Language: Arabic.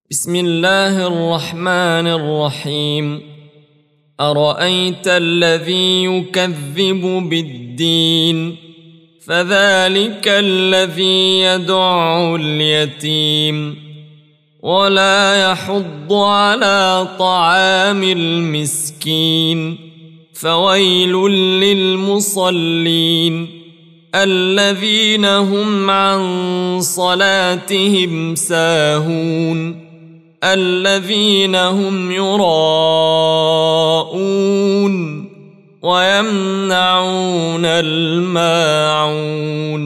بسم الله الرحمن الرحيم. أرأيت الذي يكذب بالدين فذلك الذي يدع اليتيم ولا يحض على طعام المسكين فويل للمصلين الذين هم عن صلاتهم ساهون الذين هم يراءون ويمنعون الماعون.